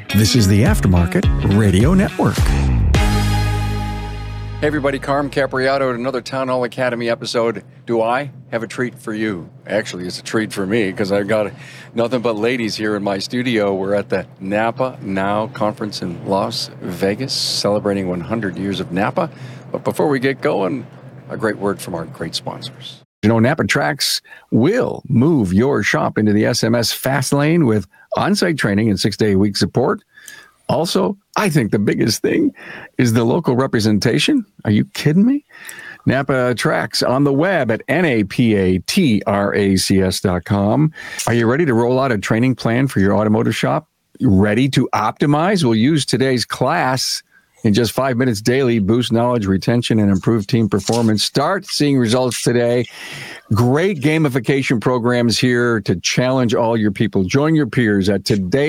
This is the Aftermarket Radio Network. Hey everybody, Carm Capriato at another Town Hall Academy episode. Do I have a treat for you? Actually, it's a treat for me because I've got nothing but ladies here in my studio. We're at the Napa Now Conference in Las Vegas, celebrating 100 years of Napa. But before we get going, a great word from our great sponsors. You know, Napa Tracks will move your shop into the SMS fast lane with on-site training and 6-day-a-week support. Also, I think the biggest thing is the local representation. Are you kidding me? Napa Tracks on the web at napatracs.com. Are you ready to roll out a training plan for your automotive shop? You ready to optimize? We'll use today's class in just 5 minutes daily, boost knowledge, retention, and improve team performance. Start seeing results today. Great gamification programs here to challenge all your people. Join your peers at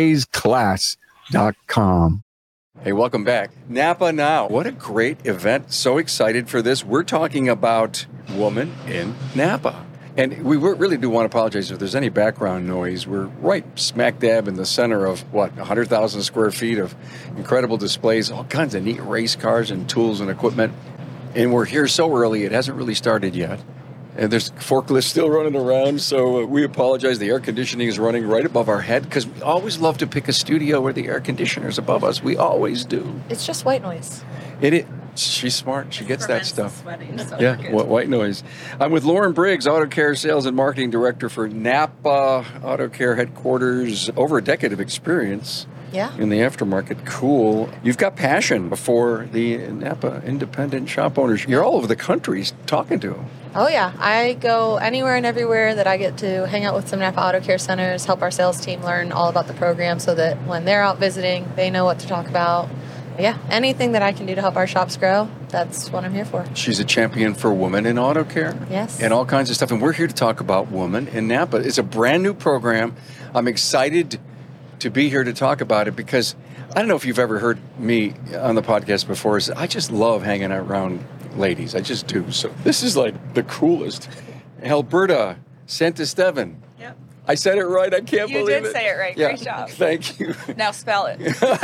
todaysclass.com. Hey, welcome back. Napa Now. What a great event. So excited for this. We're talking about Woman in Napa. And we really do want to apologize if there's any background noise. We're right smack dab in the center of, 100,000 square feet of incredible displays, all kinds of neat race cars and tools and equipment. And we're here so early, it hasn't really started yet. And there's forklifts still running around, so we apologize. The air conditioning is running right above our head because we always love to pick a studio where the air conditioner is above us. We always do. It's just white noise. It is. She's smart. She gets that stuff. Sweating, so yeah, white noise. I'm with Lauren Briggs, Auto Care Sales and Marketing Director for Napa Auto Care Headquarters. Over a decade of experience in the aftermarket. Cool. You've got passion for the Napa independent shop owners. You're all over the country talking to them. Oh, yeah. I go anywhere and everywhere that I get to hang out with some Napa Auto Care Centers, help our sales team learn all about the program so that when they're out visiting, they know what to talk about. Yeah, anything that I can do to help our shops grow, that's what I'm here for. She's a champion for women in auto care. Yes. And all kinds of stuff. And we're here to talk about Women in Napa. It's a brand new program. I'm excited to be here to talk about it because I don't know if you've ever heard me on the podcast before. I just love hanging out around ladies. I just do. So this is like the coolest. Alberta Santisteban. Yep. I said it right. I can't believe it. You did say it right. Yeah. Great job. Thank you. Now spell it.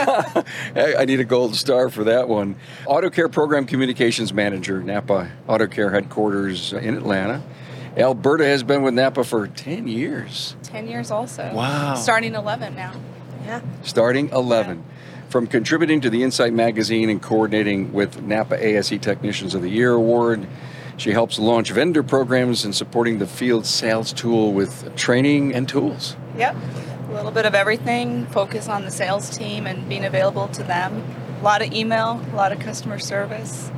I need a gold star for that one. Auto Care Program Communications Manager, Napa Auto Care Headquarters in Atlanta. Alberta has been with Napa for 10 years. 10 years also. Wow. Starting 11 now. Yeah. Starting 11. Yeah. From contributing to the Insight magazine and coordinating with Napa ASE Technicians of the Year Award, she helps launch vendor programs and supporting the field sales tool with training and tools. Yep. A little bit of everything. Focus on the sales team and being available to them. A lot of email, a lot of customer service,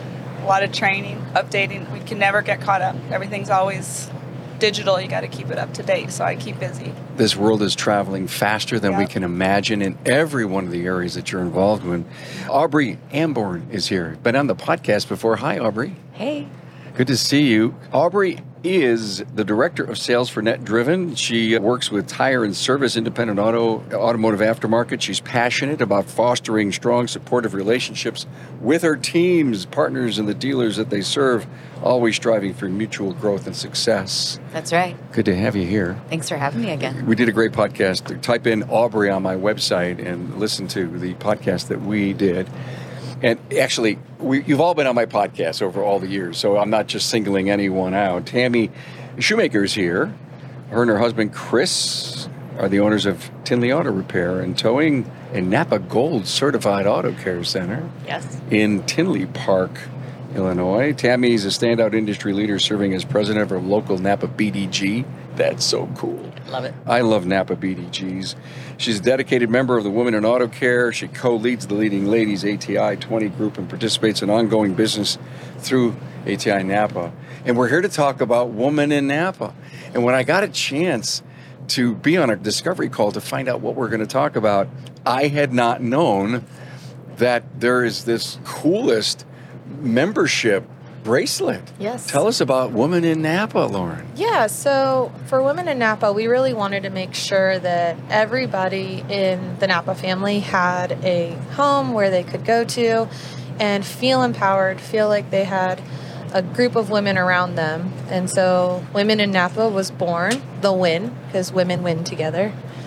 a lot of training, updating. We can never get caught up. Everything's always digital. You got to keep it up to date, so I keep busy. This world is traveling faster than we can imagine in every one of the areas that you're involved in. Aubrey Amborn is here. Been on the podcast before. Hi, Aubrey. Hey. Good to see you. Aubrey is the Director of Sales for Net Driven. She works with tire and service independent automotive aftermarket. She's passionate about fostering strong, supportive relationships with her teams, partners, and the dealers that they serve, always striving for mutual growth and success. That's right. Good to have you here. Thanks for having me again. We did a great podcast. Type in Aubrey on my website and listen to the podcast that we did. And actually, you've all been on my podcast over all the years, so I'm not just singling anyone out. Tammy Shoemaker's here. Her and her husband, Chris, are the owners of Tinley Auto Repair and Towing and Napa Gold Certified Auto Care Center in Tinley Park, Illinois. Tammy's a standout industry leader serving as president of her local Napa BDG. That's so cool. Love it. I love Napa BDGs. She's a dedicated member of the Women in Auto Care. She co-leads the Leading Ladies ATI 20 group and participates in ongoing business through ATI Napa. And we're here to talk about Women in Napa. And when I got a chance to be on a discovery call to find out what we're going to talk about, I had not known that there is this coolest membership bracelet. Yes. Tell us about Women in Napa, Lauren. Yeah, so for Women in Napa, we really wanted to make sure that everybody in the Napa family had a home where they could go to and feel empowered, feel like they had a group of women around them. And so Women in Napa was born, the win, because women win together.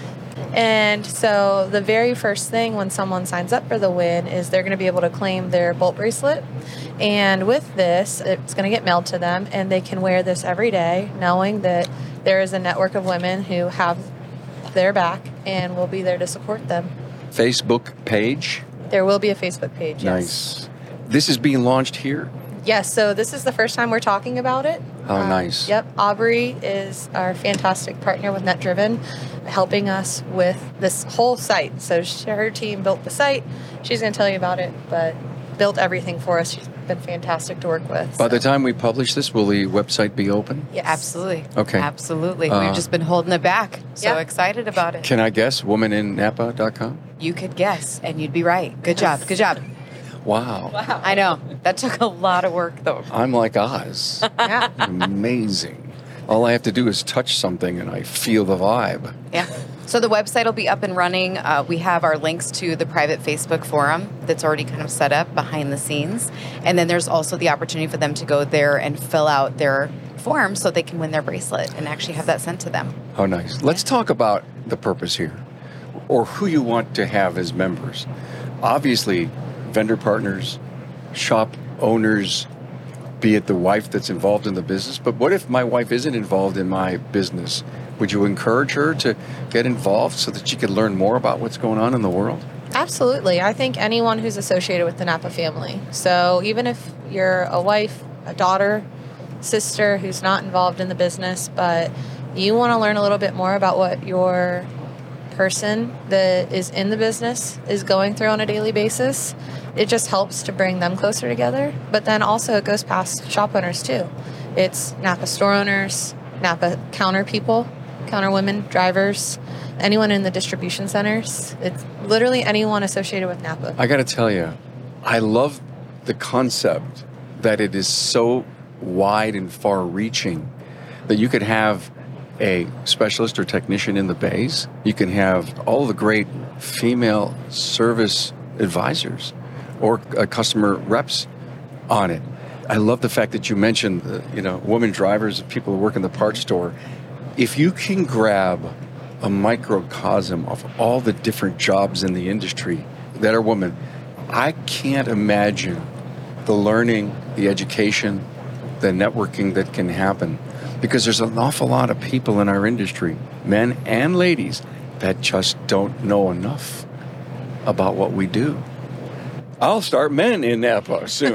And so the very first thing when someone signs up for the Win is they're going to be able to claim their Bolt bracelet. And with this, it's going to get mailed to them, and they can wear this every day, knowing that there is a network of women who have their back and will be there to support them. Facebook page? There will be a Facebook page, yes. Nice. This is being launched here? Yes, so this is the first time we're talking about it. Oh, nice. Yep, Aubrey is our fantastic partner with NetDriven, helping us with this whole site. So her team built the site. She's going to tell you about it, but built everything for us. She's been fantastic to work with. By the time we publish this, will the website be open? Yes. Absolutely. Okay. Absolutely. We've just been holding it back. So excited about it. Can I guess? womaninnapa.com? You could guess, and you'd be right. Good job. Good job. Wow. I know. That took a lot of work, though. I'm like Oz. Yeah. Amazing. All I have to do is touch something and I feel the vibe. Yeah. So the website will be up and running. We have our links to the private Facebook forum that's already kind of set up behind the scenes. And then there's also the opportunity for them to go there and fill out their form so they can win their bracelet and actually have that sent to them. Oh, nice. Let's talk about the purpose here, or who you want to have as members. Obviously, vendor partners, shop owners, be it the wife that's involved in the business. But what if my wife isn't involved in my business? Would you encourage her to get involved so that she could learn more about what's going on in the world? Absolutely. I think anyone who's associated with the Napa family. So even if you're a wife, a daughter, sister who's not involved in the business, but you want to learn a little bit more about what your person that is in the business is going through on a daily basis, it just helps to bring them closer together. But then also it goes past shop owners too. It's Napa store owners, Napa counter people, counter women, drivers, anyone in the distribution centers. It's literally anyone associated with Napa. I got to tell you, I love the concept that it is so wide and far-reaching that you could have a specialist or technician in the bays. You can have all the great female service advisors or customer reps on it. I love the fact that you mentioned, women drivers, people who work in the parts store. If you can grab a microcosm of all the different jobs in the industry that are women, I can't imagine the learning, the education, the networking that can happen. Because there's an awful lot of people in our industry, men and ladies, that just don't know enough about what we do. I'll start Men in Napa soon.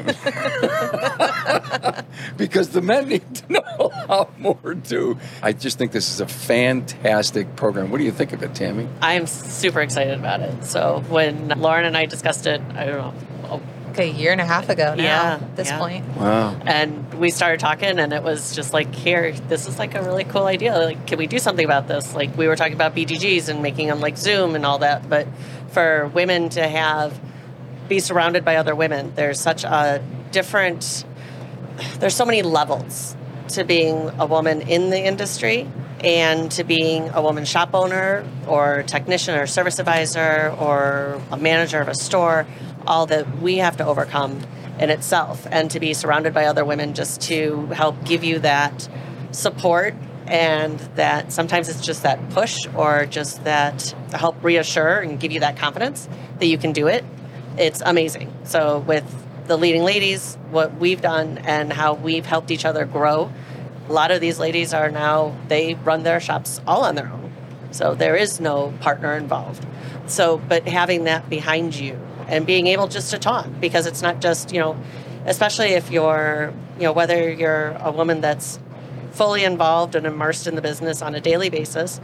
Because the men need to know a lot more too. I just think this is a fantastic program. What do you think of it, Tammy? I'm super excited about it. So when Lauren and I discussed it, I don't know, a year and a half ago now at this point. Wow. And we started talking, and it was just like, here, this is like a really cool idea. Like, can we do something about this? Like, we were talking about BGGs and making them like Zoom and all that. But for women to be surrounded by other women, there's such a different, there's so many levels to being a woman in the industry and to being a woman shop owner or technician or service advisor or a manager of a store, all that we have to overcome in itself, and to be surrounded by other women just to help give you that support, and that sometimes it's just that push or just that help reassure and give you that confidence that you can do it. It's amazing. So with the Leading Ladies, what we've done and how we've helped each other grow, a lot of these ladies are now, they run their shops all on their own. So there is no partner involved. So, but having that behind you and being able just to talk, because it's not just, especially if you're, whether you're a woman that's fully involved and immersed in the business on a daily basis,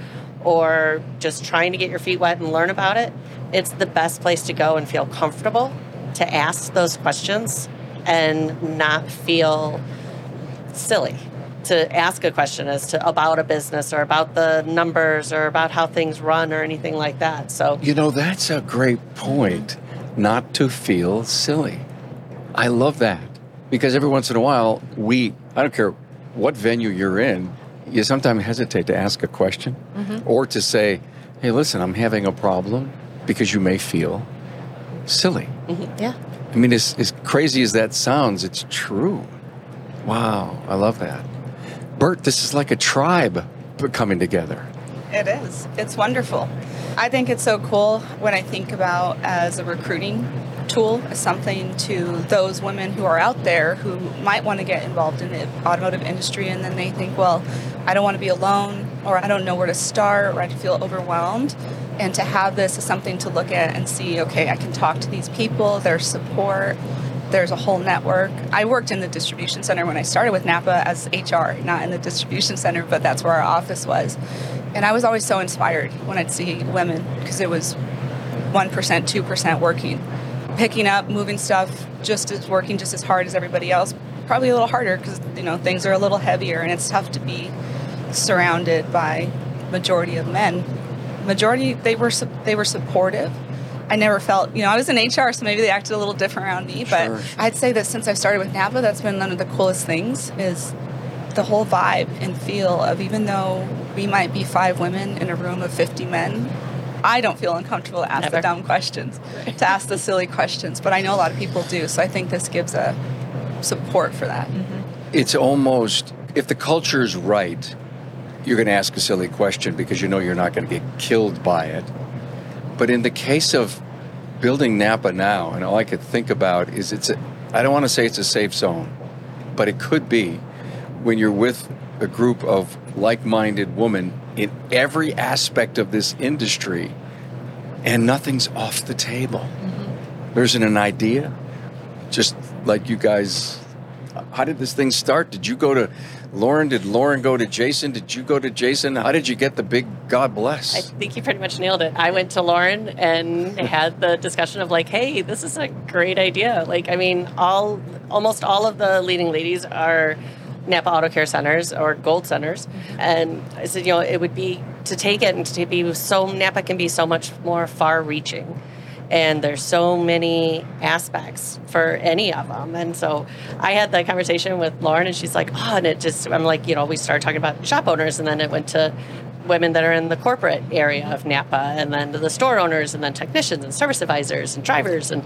or just trying to get your feet wet and learn about it, it's the best place to go and feel comfortable to ask those questions and not feel silly to ask a question about a business or about the numbers or about how things run or anything like that. So, that's a great point. Not to feel silly. I love that. Because every once in a while, I don't care what venue you're in, you sometimes hesitate to ask a question or to say, hey, listen, I'm having a problem, because you may feel silly. Mm-hmm. Yeah. I mean, as crazy as that sounds, it's true. Wow, I love that. Bert, this is like a tribe coming together. It is. It's wonderful. I think it's so cool when I think about as a recruiting tool, as something to those women who are out there who might want to get involved in the automotive industry, and then they think, well, I don't want to be alone, or I don't know where to start, or I feel overwhelmed. And to have this as something to look at and see, okay, I can talk to these people, there's support, there's a whole network. I worked in the distribution center when I started with Napa as HR, not in the distribution center, but that's where our office was. And I was always so inspired when I'd see women, because it was 1%, 2% working, picking up, moving stuff, working just as hard as everybody else. Probably a little harder because, things are a little heavier, and it's tough to be surrounded by majority of men. Majority, they were supportive. I never felt, I was in HR, so maybe they acted a little different around me, but Sure. I'd say that since I started with Napa, that's been one of the coolest things, is the whole vibe and feel of, even though we might be 5 women in a room of 50 men, I don't feel uncomfortable to ask the dumb questions, to ask the silly questions, but I know a lot of people do, so I think this gives a support for that. Mm-hmm. It's almost, if the culture's right, you're going to ask a silly question because you know you're not going to get killed by it. But in the case of building Napa now, and all I could think about is I don't want to say it's a safe zone, but it could be when you're with a group of like-minded women in every aspect of this industry and nothing's off the table. Mm-hmm. There's an idea, just like you guys. How did this thing start? Did you go to Lauren? Did Lauren go to Jason? Did you go to Jason? How did you get the big God bless? I think you pretty much nailed it. I went to Lauren and had the discussion of like, hey, this is a great idea. Like, I mean, almost all of the leading ladies are Napa Auto Care centers or Gold centers. And I said, it would be to take it and to be so, Napa can be so much more far reaching. And there's so many aspects for any of them. And so I had that conversation with Lauren, and she's like, and I'm like, we started talking about shop owners, and then it went to women that are in the corporate area of Napa, and then to the store owners, and then technicians and service advisors and drivers, and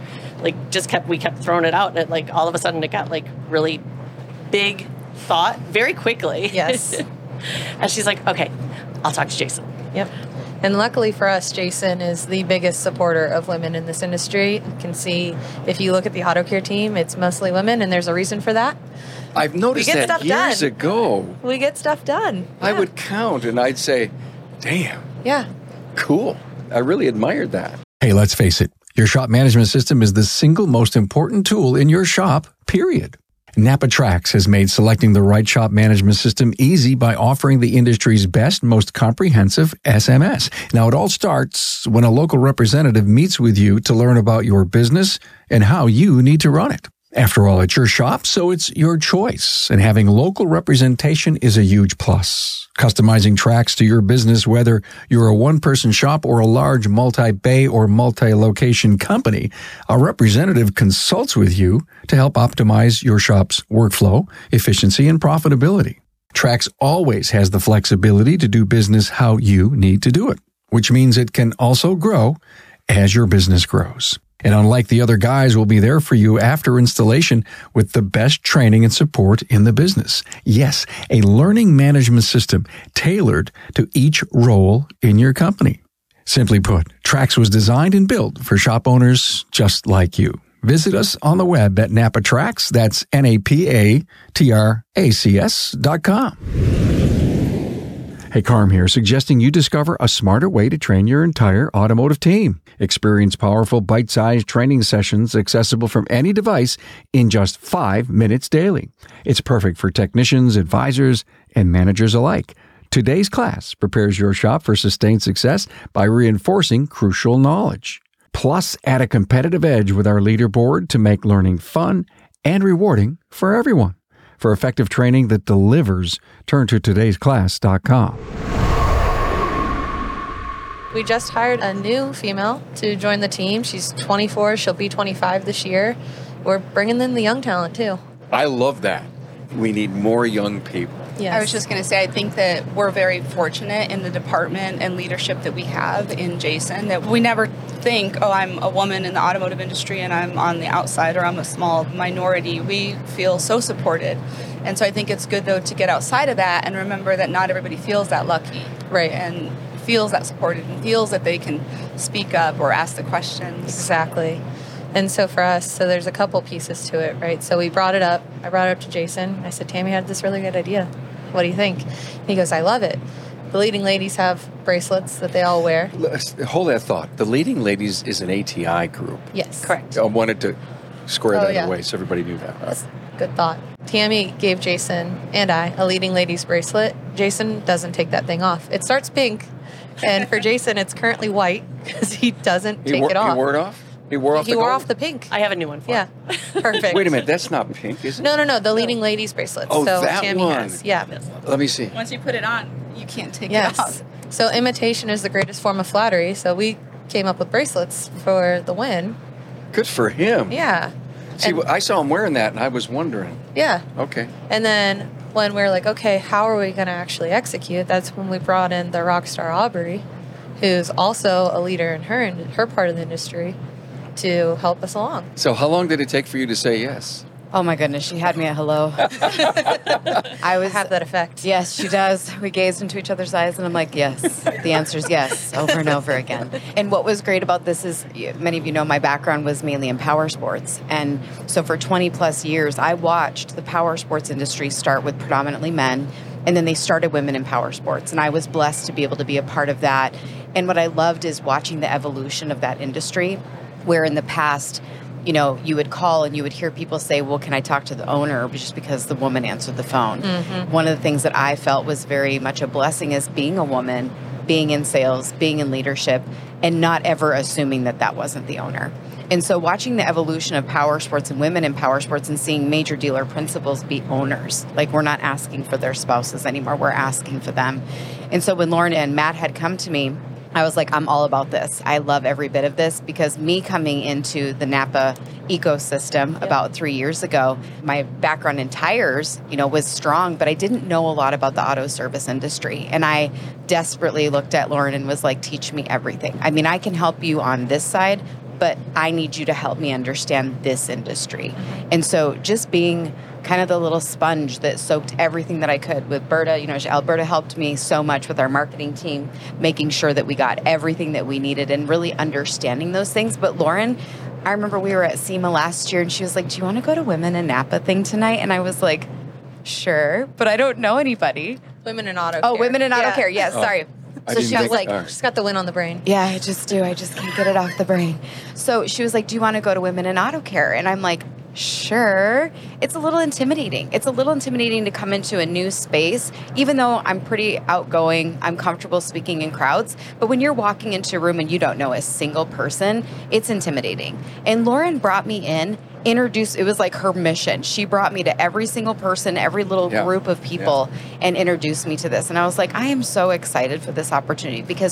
we kept throwing it out, and it like all of a sudden it got like really big thought very quickly. Yes. And she's like, okay, I'll talk to Jason. Yep. And luckily for us, Jason is the biggest supporter of women in this industry. You can see, if you look at the auto care team, it's mostly women, and there's a reason for that. I've noticed that years ago. We get stuff done. I would count, and I'd say, damn. Yeah. Cool. I really admired that. Hey, let's face it. Your shop management system is the single most important tool in your shop, period. Napa Trax has made selecting the right shop management system easy by offering the industry's best, most comprehensive SMS. Now, it all starts when a local representative meets with you to learn about your business and how you need to run it. After all, it's your shop, so it's your choice, and having local representation is a huge plus. Customizing Trax to your business, whether you're a one-person shop or a large multi-bay or multi-location company, a representative consults with you to help optimize your shop's workflow, efficiency, and profitability. Trax always has the flexibility to do business how you need to do it, which means it can also grow as your business grows. And unlike the other guys, will be there for you after installation with the best training and support in the business. Yes, a learning management system tailored to each role in your company. Simply put, Trax was designed and built for shop owners just like you. Visit us on the web at NapaTrax, that's NapaTracs.com. Hey, Carm here, suggesting you discover a smarter way to train your entire automotive team. Experience powerful, bite-sized training sessions accessible from any device in just 5 minutes daily. It's perfect for technicians, advisors, and managers alike. Today's class prepares your shop for sustained success by reinforcing crucial knowledge. Plus, add a competitive edge with our leaderboard to make learning fun and rewarding for everyone. For effective training that delivers, turn to todaysclass.com. We just hired a new female to join the team. She's 24. She'll be 25 this year. We're bringing in the young talent, too. I love that. We need more young people. Yes. I was just going to say, I think that we're very fortunate in the department and leadership that we have in Jason, that we never think, I'm a woman in the automotive industry and I'm on the outside or I'm a small minority. We feel so supported. And so I think it's good, though, to get outside of that and remember that not everybody feels that lucky. Right. And feels that supported and feels that they can speak up or ask the questions. Exactly. And so for us, so there's a couple pieces to it, right? So we brought it up. I brought it up to Jason. I said, Tammy had this really good idea. What do you think? He goes, I love it. The leading ladies have bracelets that they all wear. Hold that thought. The Leading Ladies is an ATI group. Yes. Correct. I wanted to square that yeah. away so everybody knew that. That's a good thought. Tammy gave Jason and I a leading ladies bracelet. Jason doesn't take that thing off. It starts pink. And for Jason, it's currently white because he doesn't take it off. He wore it off? He wore off the pink. I have a new one for Yeah. him. Perfect. Wait a minute, that's not pink, is it? No. The leading ladies bracelet. Oh, so that Tammy one. has. Yeah. Let me see. Once you put it on, you can't take it Yes. off. So imitation is the greatest form of flattery. So we came up with bracelets for the win. Good for him. Yeah. See, And- I saw him wearing that, and I was wondering. Yeah. Okay. And then when we're like, okay, how are we going to actually execute? That's when we brought in the rock star Aubrey, who's also a leader in her part of the industry, to help us along. So how long did it take for you to say yes? Oh my goodness, she had me at hello. I was Have that effect. Yes, she does. We gazed into each other's eyes, and I'm like, yes. The answer is yes, over and over again. And what was great about this is, many of you know, my background was mainly in power sports. And so for 20 plus years, I watched the power sports industry start with predominantly men, and then they started women in power sports. And I was blessed to be able to be a part of that. And what I loved is watching the evolution of that industry, where in the past, you know, you would call and you would hear people say, well, can I talk to the owner? Just because the woman answered the phone. Mm-hmm. One of the things that I felt was very much a blessing is being a woman, being in sales, being in leadership, and not ever assuming that that wasn't the owner. And so watching the evolution of power sports and women in power sports and seeing major dealer principals be owners, like we're not asking for their spouses anymore, we're asking for them. And so when Lauren and Matt had come to me, I was like, I'm all about this. I love every bit of this, because me coming into the Napa ecosystem about 3 years ago, my background in tires, you know, was strong, but I didn't know a lot about the auto service industry. And I desperately looked at Lauren and was like, teach me everything. I mean, I can help you on this side, but I need you to help me understand this industry. And so just being kind of the little sponge that soaked everything that I could with Berta. You know, Alberta helped me so much with our marketing team, making sure that we got everything that we needed and really understanding those things. But Lauren, I remember we were at SEMA last year and she was like, do you want to go to Women in Napa thing tonight? And I was like, sure, but I don't know anybody. Women in auto care. Oh, Women in Auto Care. Yes, sorry. I So didn't she was think- like, all right. She's got the win on the brain. yeah, I just do. I just can't get it off the brain. So she was like, do you want to go to Women in Auto Care? And I'm like, sure. It's a little intimidating. It's a little intimidating to come into a new space, even though I'm pretty outgoing. I'm comfortable speaking in crowds. But when you're walking into a room and you don't know a single person, it's intimidating. And Lauren brought me in, it was like her mission. She brought me to every single person, every little Yeah. group of people, and introduced me to this. And I was like, I am so excited for this opportunity, because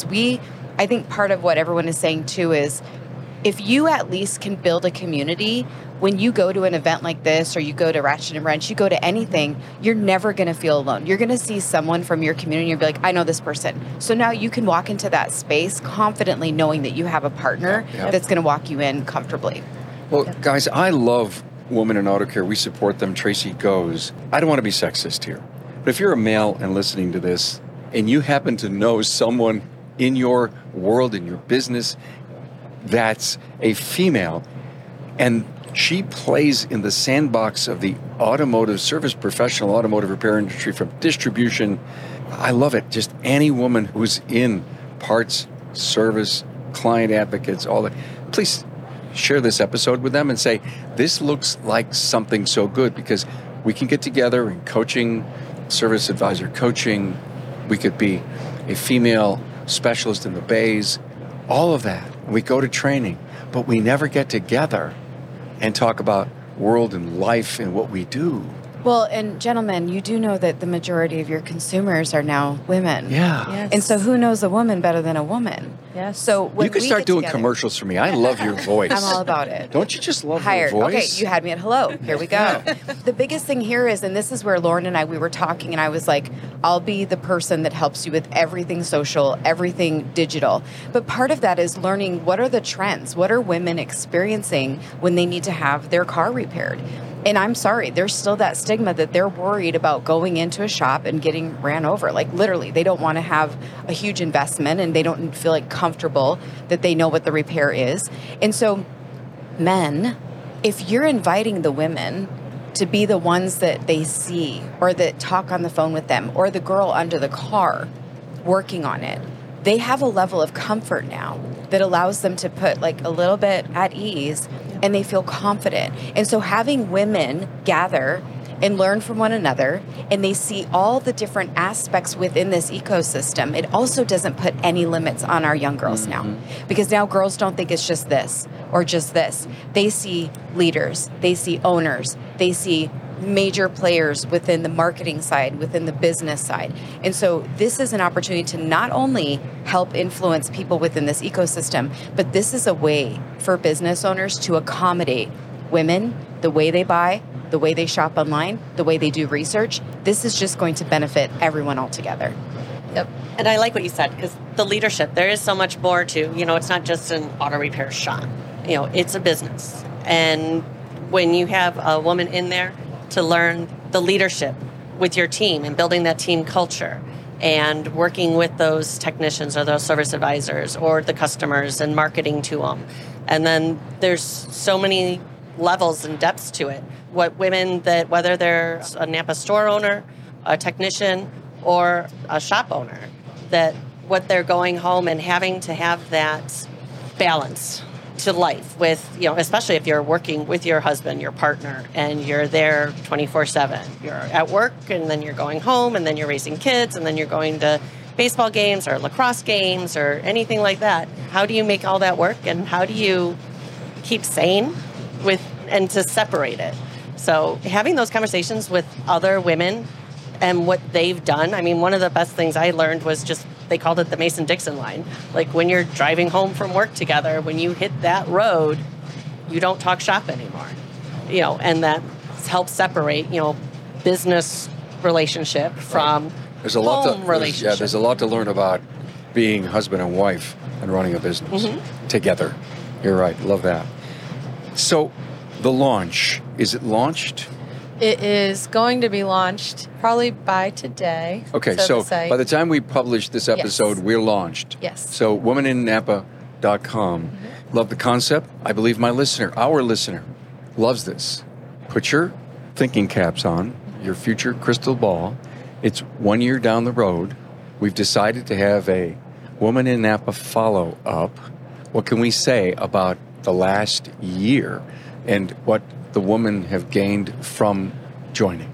I think part of what everyone is saying too is, if you at least can build a community, when you go to an event like this, or you go to Ratchet and Wrench, you go to anything, you're never going to feel alone. You're going to see someone from your community and you'll be like, I know this person. So now you can walk into that space confidently knowing that you have a partner Yeah. that's going to walk you in comfortably. Well, guys, I love Women in Auto Care. We support them. Tracy goes. I don't want to be sexist here, but if you're a male and listening to this, and you happen to know someone in your world, in your business, that's a female, and she plays in the sandbox of the automotive service, professional automotive repair industry, from distribution. I love it. Just any woman who's in parts, service, client advocates, all that. Please share this episode with them and say, this looks like something so good, because we can get together in coaching, service advisor coaching. We could be a female specialist in the bays, all of that. We go to training, but we never get together and talk about world and life and what we do. Well, and gentlemen, you do know that the majority of your consumers are now women. Yeah. Yes. And so who knows a woman better than a woman? Yes. So when You could we start get doing together- commercials for me. I love your voice. I'm all about it. Don't you just love Hired. your voice? Okay, you had me at hello. Here we go. The biggest thing here is, and this is where Lauren and we were talking, and I was like, I'll be the person that helps you with everything social, everything digital. But part of that is learning, what are the trends? What are women experiencing when they need to have their car repaired? And I'm sorry, there's still that stigma that they're worried about going into a shop and getting ran over. Like literally, they don't want to have a huge investment and they don't feel like comfortable that they know what the repair is. And so men, if you're inviting the women to be the ones that they see or that talk on the phone with them or the girl under the car working on it, they have a level of comfort now that allows them to put like a little bit at ease and they feel confident. And so having women gather and learn from one another and they see all the different aspects within this ecosystem, it also doesn't put any limits on our young girls now. Because now girls don't think it's just this or just this. They see leaders, they see owners, they see major players within the marketing side, within the business side. And so this is an opportunity to not only help influence people within this ecosystem, but this is a way for business owners to accommodate women, the way they buy, the way they shop online, the way they do research. This is just going to benefit everyone altogether. Yep. And I like what you said, because the leadership, there is so much more to, it's not just an auto repair shop. It's a business. And when you have a woman in there to learn the leadership with your team and building that team culture and working with those technicians or those service advisors or the customers and marketing to them. And then there's so many levels and depths to it. What women that, whether they're a Napa store owner, a technician, or a shop owner, that what they're going home and having to have that balance to life with, especially if you're working with your husband, your partner, and you're there 24/7. You're at work, and then you're going home, and then you're raising kids, and then you're going to baseball games or lacrosse games or anything like that. How do you make all that work, and how do you keep sane and to separate it? So having those conversations with other women and what they've done. I mean, one of the best things I learned was just, they called it the Mason-Dixon line. Like when you're driving home from work together, when you hit that road, you don't talk shop anymore. And that helps separate, business relationship from home relationship. There's a lot to learn about being husband and wife and running a business together. You're right. Love that. So the launch, is it launched? It is going to be launched probably by today. Okay, so by the time we publish this episode, we're launched. Yes. So womaninnapa.com. Love the concept. I believe our listener, loves this. Put your thinking caps on, your future crystal ball. It's 1 year down the road. We've decided to have a Woman in Napa follow-up. What can we say about the last year and what the women have gained from joining?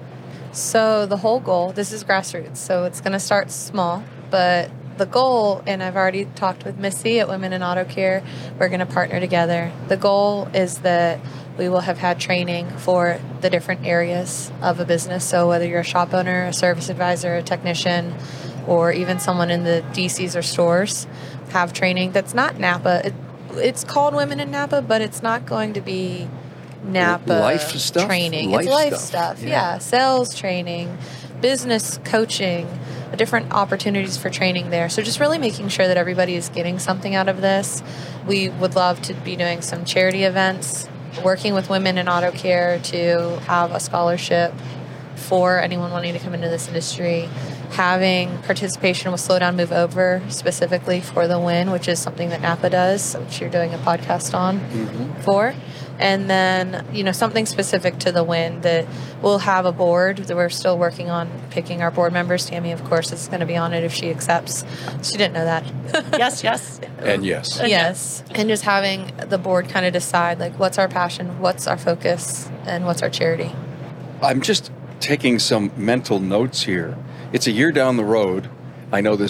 So the whole goal, this is grassroots, so it's going to start small, but the goal, and I've already talked with Missy at Women in Auto Care, we're going to partner together. The goal is that we will have had training for the different areas of a business. So whether you're a shop owner, a service advisor, a technician, or even someone in the DCs or stores, have training that's not Napa. It's called Women in Napa, but it's not going to be Napa life stuff? Training. It's life stuff. Yeah. Sales training, business coaching, different opportunities for training there. So just really making sure that everybody is getting something out of this. We would love to be doing some charity events, working with Women in Auto Care to have a scholarship for anyone wanting to come into this industry, having participation with Slow Down, Move Over specifically for the win, which is something that Napa does, which you're doing a podcast on for. And then, something specific to the win that we'll have a board that we're still working on picking our board members. Tammy, of course, is going to be on it if she accepts. She didn't know that. Yes. And yes. Yes. And just having the board kind of decide, like, what's our passion, what's our focus, and what's our charity. I'm just taking some mental notes here. It's a year down the road. I know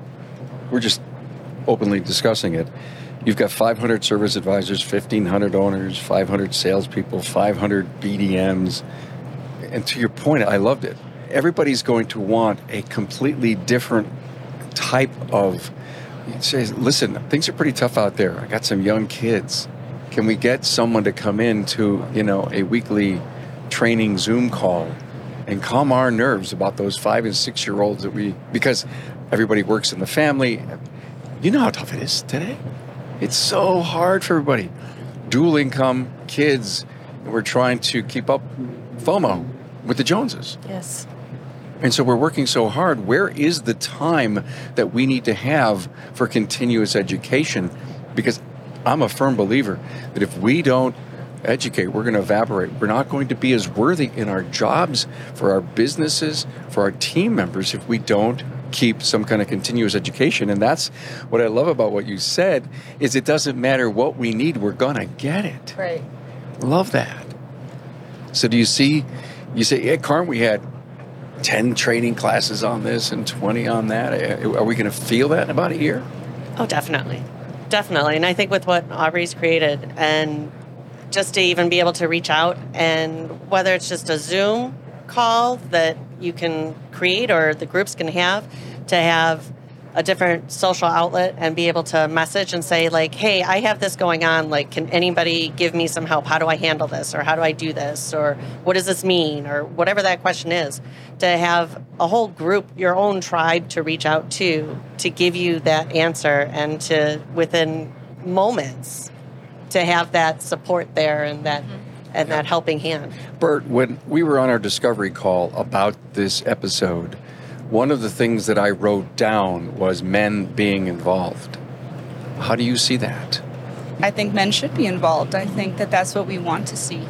we're just openly discussing it. You've got 500 service advisors, 1,500 owners, 500 salespeople, 500 BDMs. And to your point, I loved it. Everybody's going to want a completely different type of, say, listen, things are pretty tough out there. I got some young kids. Can we get someone to come in to, a weekly training Zoom call and calm our nerves about those 5 and 6 year olds because everybody works in the family. You know how tough it is today. It's so hard for everybody. Dual income, kids, we're trying to keep up FOMO with the Joneses. Yes. And so we're working so hard. Where is the time that we need to have for continuous education? Because I'm a firm believer that if we don't educate, we're going to evaporate. We're not going to be as worthy in our jobs, for our businesses, for our team members, if we don't keep some kind of continuous education. And that's what I love about what you said, is it doesn't matter what we need, we're going to get it. Right. Love that. So do you say, hey, Carm, we had 10 training classes on this and 20 on that. Are we going to feel that in about a year? Oh, definitely. Definitely. And I think with what Aubrey's created, and just to even be able to reach out, and whether it's just a Zoom call that you can create or the groups can have, to have a different social outlet and be able to message and say, like, hey, I have this going on. Like, can anybody give me some help? How do I handle this? Or how do I do this? Or what does this mean? Or whatever that question is. To have a whole group, your own tribe to reach out to give you that answer, and to, within moments, to have that support there and that and that helping hand. Bert, when we were on our discovery call about this episode, one of the things that I wrote down was men being involved. How do you see that? I think men should be involved. I think that that's what we want to see.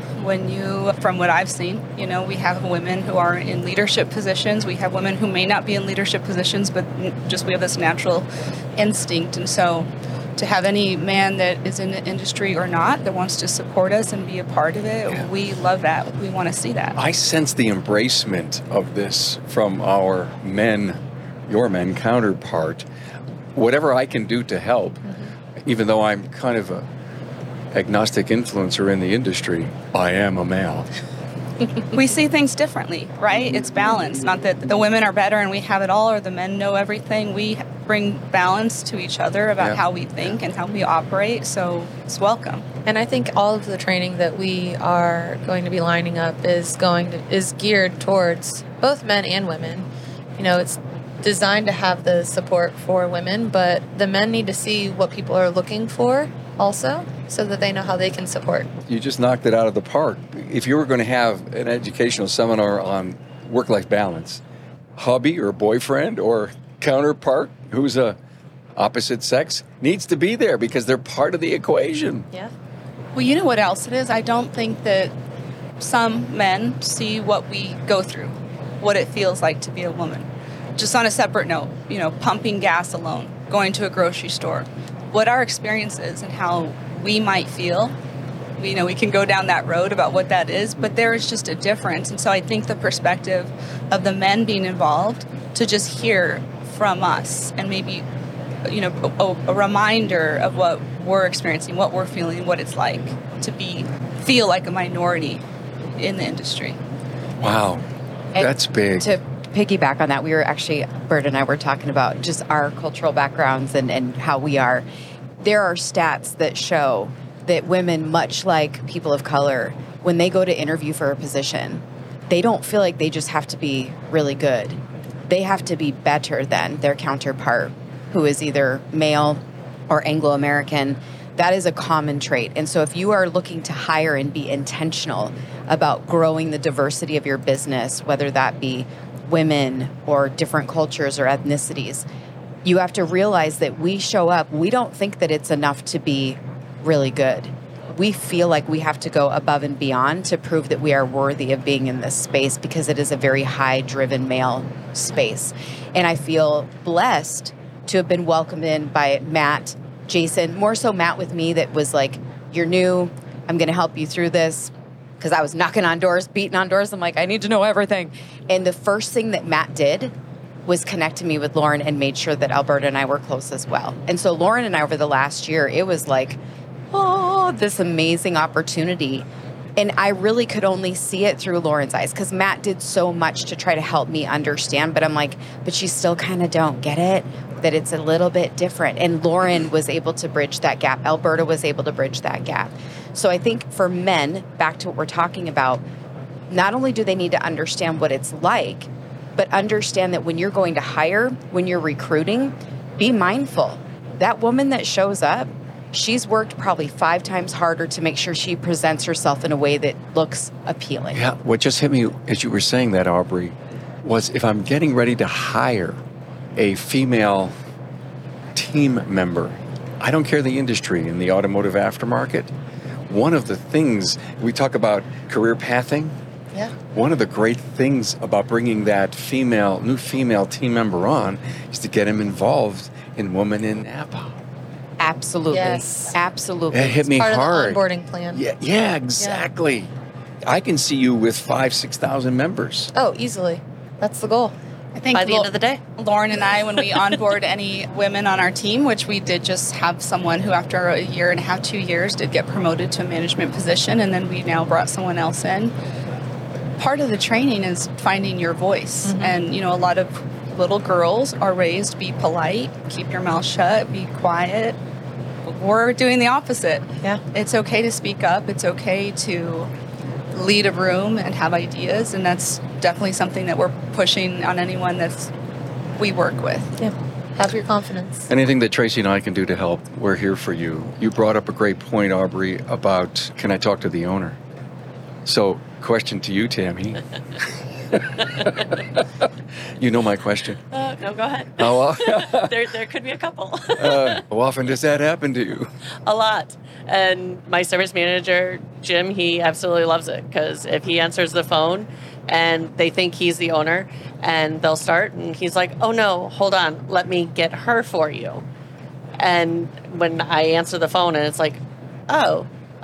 From what I've seen, we have women who are in leadership positions. We have women who may not be in leadership positions, but just we have this natural instinct. And so to have any man that is in the industry or not that wants to support us and be a part of it, we love that. We want to see that. I sense the embracement of this from our men, your men counterpart. Whatever I can do to help, even though I'm kind of a agnostic influencer in the industry, I am a male. We see things differently, right? It's balance. Not that the women are better and we have it all, or the men know everything. We bring balance to each other about how we think and how we operate, so it's welcome. And I think all of the training that we are going to be lining up is geared towards both men and women. It's designed to have the support for women, but the men need to see what people are looking for also, so that they know how they can support. You just knocked it out of the park. If you were going to have an educational seminar on work-life balance, hubby or boyfriend or counterpart who's a opposite sex needs to be there, because they're part of the equation. Yeah. Well, you know what else it is? I don't think that some men see what we go through, what it feels like to be a woman. Just on a separate note, pumping gas alone, going to a grocery store, what our experience is and how we might feel. We can go down that road about what that is, but there is just a difference. And so I think the perspective of the men being involved, to just hear from us and maybe, a reminder of what we're experiencing, what we're feeling, what it's like to feel like a minority in the industry. Wow, that's big. To piggyback on that, Bert and I were talking about just our cultural backgrounds and how we are. There are stats that show that women, much like people of color, when they go to interview for a position, they don't feel like they just have to be really good. They have to be better than their counterpart, who is either male or Anglo-American. That is a common trait. And so if you are looking to hire and be intentional about growing the diversity of your business, whether that be women or different cultures or ethnicities, you have to realize that we show up, we don't think that it's enough to be really good. We feel like we have to go above and beyond to prove that we are worthy of being in this space, because it is a very high-driven male space. And I feel blessed to have been welcomed in by Matt, Jason, more so Matt with me, that was like, you're new, I'm going to help you through this. Because I was knocking on doors, beating on doors. I'm like, I need to know everything. And the first thing that Matt did was connect me with Lauren and made sure that Alberta and I were close as well. And so Lauren and I, over the last year, it was like, this amazing opportunity. And I really could only see it through Lauren's eyes, because Matt did so much to try to help me understand. But I'm like, but you still kind of don't get it, that it's a little bit different. And Lauren was able to bridge that gap. Alberta was able to bridge that gap. So I think for men, back to what we're talking about, not only do they need to understand what it's like, but understand that when you're going to hire, when you're recruiting, be mindful. That woman that shows up, she's worked probably 5 times harder to make sure she presents herself in a way that looks appealing. Yeah, what just hit me as you were saying that, Aubrey, was if I'm getting ready to hire a female team member, I don't care the industry, in the automotive aftermarket, one of the things, we talk about career pathing. Yeah. One of the great things about bringing that new female team member on is to get them involved in Women in Napa. Absolutely. Yes. Absolutely. It hit me Part hard. of the onboarding plan. Yeah, exactly. I can see you with 5,000-6,000 members. Oh, easily. That's the goal. I think By the end of the day. Lauren and I, when we onboard any women on our team, which we did just have someone who after a year and a half, 2 years, did get promoted to a management position, and then we now brought someone else in. Part of the training is finding your voice. And, a lot of little girls are raised to be polite, keep your mouth shut, be quiet. We're doing the opposite. Yeah. It's okay to speak up. It's okay to lead a room and have ideas, and that's definitely something that we're pushing on anyone we work with. Yeah. Have your confidence. Anything that Tracy and I can do to help, we're here for you. You brought up a great point, Aubrey, about can I talk to the owner? So, question to you, Tammy. You know my question. No, go ahead. How, There could be a couple. how often does that happen to you? A lot. And my service manager, Jim, he absolutely loves it because if he answers the phone and they think he's the owner and they'll start and he's like, oh no, hold on, let me get her for you. And when I answer the phone and it's like, oh,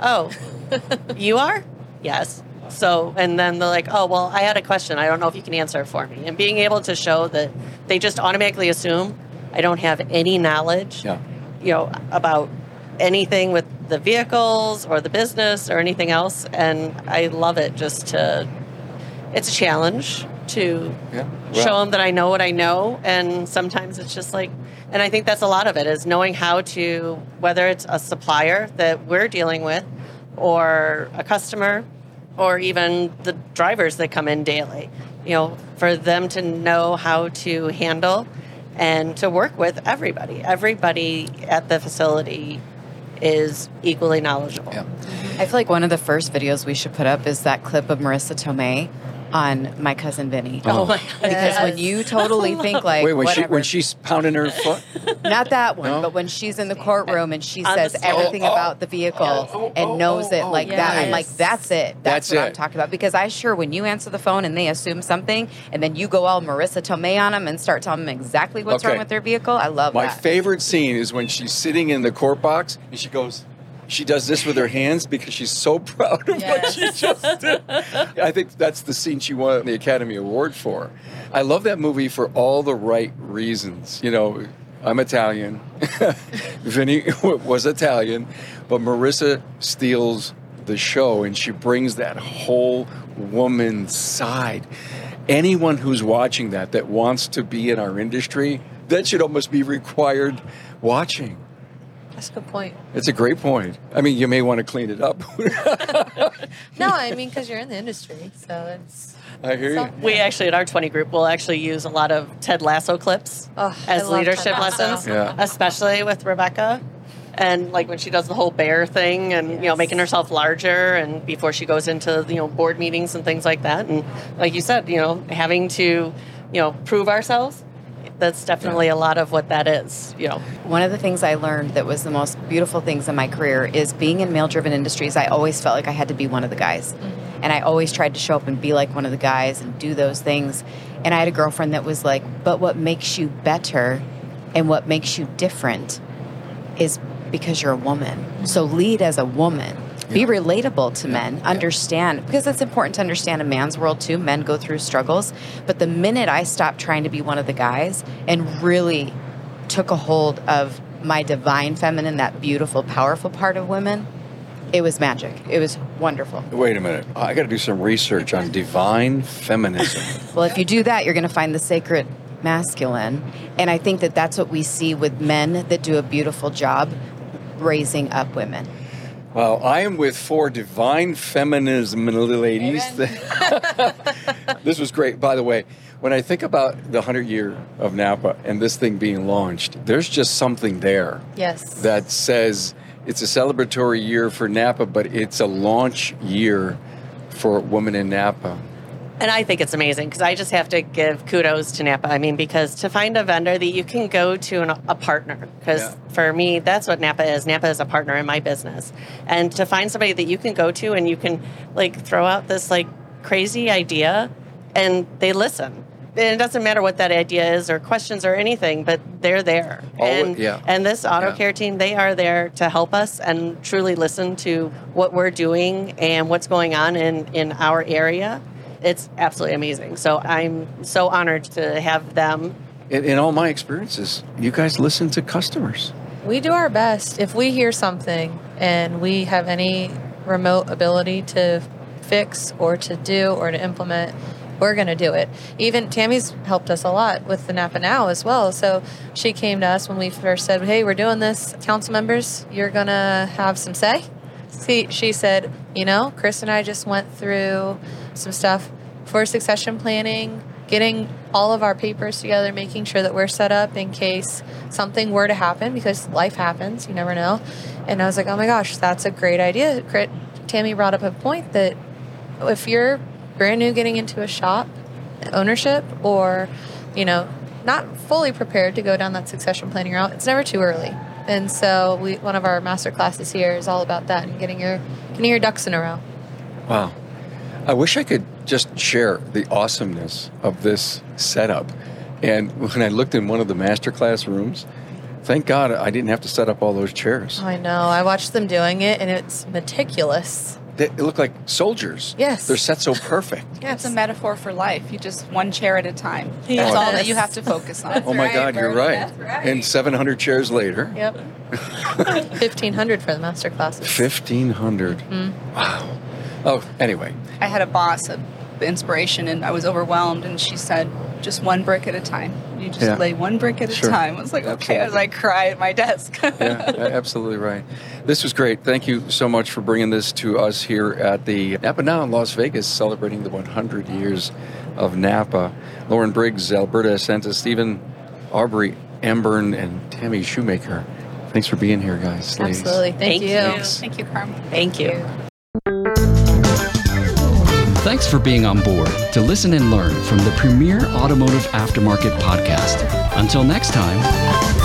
you are? Yes. So, and then they're like, oh, well, I had a question. I don't know if you can answer it for me. And being able to show that they just automatically assume I don't have any knowledge, about anything with the vehicles or the business or anything else. And I love it it's a challenge to show them that I know what I know. And sometimes it's just like, and I think that's a lot of it is knowing how to, whether it's a supplier that we're dealing with or a customer, or even the drivers that come in daily, for them to know how to handle and to work with everybody. Everybody at the facility is equally knowledgeable. Yeah. I feel like one of the first videos we should put up is that clip of Marissa Tomei on My Cousin Vinny. Oh my God. Because when you totally think like, Wait, whatever, when she's pounding her foot? not that one, No? but when she's in the courtroom and she On the says stand. everything about the vehicle and knows it like that, I'm like, that's it. That's what I'm it. talking about. Because when you answer the phone and they assume something and then you go all Marissa Tomei on them and start telling them exactly what's Okay. wrong with their vehicle, I love My that. favorite scene is when she's sitting in the court box and she does this with her hands because she's so proud of what she just did. I think that's the scene she won the Academy Award for. I love that movie for all the right reasons. I'm Italian. Vinny was Italian, but Marissa steals the show and she brings that whole woman side. Anyone who's watching that wants to be in our industry, that should almost be required watching. That's a good point. It's a great point. I mean, you may want to clean it up. No, I mean, because you're in the industry, so it's... I hear you. We actually, at our 20 group, will actually use a lot of Ted Lasso clips Oh, I as love leadership Ted Lasso. lessons, Yeah. especially with Rebecca. And like when she does the whole bear thing and, making herself larger and before she goes into, board meetings and things like that. And like you said, having to, prove ourselves. That's definitely a lot of what that is, One of the things I learned that was the most beautiful things in my career is being in male-driven industries. I always felt like I had to be one of the guys. Mm-hmm. And I always tried to show up and be like one of the guys and do those things. And I had a girlfriend that was like, but what makes you better and what makes you different is because you're a woman. So lead as a woman. Be relatable to men. Understand, because it's important to understand a man's world too. Men go through struggles. But the minute I stopped trying to be one of the guys and really took a hold of my divine feminine, that beautiful, powerful part of women, it was magic. It was wonderful. Wait a minute. I got to do some research on divine feminism. Well, if you do that, you're going to find the sacred masculine. And I think that that's what we see with men that do a beautiful job raising up women. Well, I am with 4 divine feminism ladies. This was great. By the way, when I think about the 100 year of Napa and this thing being launched, there's just something there Yes. that says it's a celebratory year for Napa, but it's a launch year for Women in Napa. And I think it's amazing because I just have to give kudos to Napa. I mean, because to find a vendor that you can go to a partner, because for me, that's what Napa is. Napa is a partner in my business. And to find somebody that you can go to and you can like throw out this like crazy idea and they listen. And it doesn't matter what that idea is or questions or anything, but they're there. And this auto care team, they are there to help us and truly listen to what we're doing and what's going on in our area. It's absolutely amazing. So I'm so honored to have them. In all my experiences, you guys listen to customers. We do our best. If we hear something and we have any remote ability to fix or to do or to implement, we're going to do it. Even Tammy's helped us a lot with the Napa Now as well. So she came to us when we first said, hey, we're doing this. Council members, you're going to have some say. She said, Chris and I just went through some stuff for succession planning, getting all of our papers together, making sure that we're set up in case something were to happen, because life happens, you never know. And I was like, oh my gosh, that's a great idea. Tammy brought up a point that if you're brand new getting into a shop ownership or, not fully prepared to go down that succession planning route, it's never too early. And so one of our master classes here is all about that and getting your ducks in a row. Wow. I wish I could just share the awesomeness of this setup. And when I looked in one of the masterclass rooms, thank God I didn't have to set up all those chairs. I know. I watched them doing it, and it's meticulous. They look like soldiers. Yes. They're set so perfect. Yes. It's a metaphor for life. You just one chair at a time. That's all that you have to focus on. Oh my God, you're right. That's right. And 700 chairs later. Yep. 1,500 for the master classes. 1,500. Wow. Oh, anyway. I had a boss, the inspiration, and I was overwhelmed, and she said, just one brick at a time. You just lay one brick at a time. I was like, okay, as I cry at my desk. Yeah, absolutely right. This was great. Thank you so much for bringing this to us here at the Napa Now in Las Vegas, celebrating the 100 years of Napa. Lauren Briggs, Alberta Ascenta, Stephen Aubrey, Amburn, and Tammy Shoemaker. Thanks for being here, guys. Ladies. Absolutely. Thank you. Thanks. Thank you, Carmen. Thank you. Thanks for being on board to listen and learn from the premier automotive aftermarket podcast. Until next time.